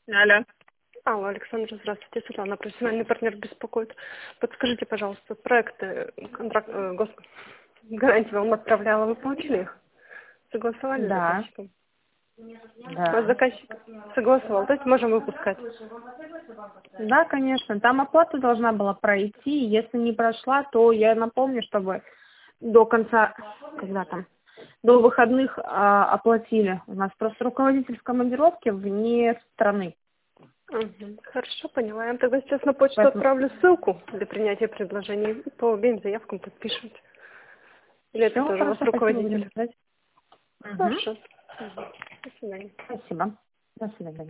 Алло. Алло, Александра, здравствуйте. Светлана, профессиональный партнер беспокоит. Подскажите, пожалуйста, проекты, контракт, гарантии вам отправляла, вы получили их? Согласовали с Да, заказчиком? Ваш да. заказчик согласовал, то есть можем выпускать? Да, конечно. Там оплата должна была пройти. Если не прошла, то я напомню, чтобы до конца, когда там, до выходных оплатили. У нас просто руководитель в командировке вне страны. Угу. Хорошо, поняла. Я вам тогда сейчас на почту Поэтому отправлю ссылку для принятия предложений. По обеим заявкам подпишите. Или это все тоже у вас хорошо, спасибо, будем руководитель? ждать. Угу. Хорошо. До свидания. Спасибо. До свидания.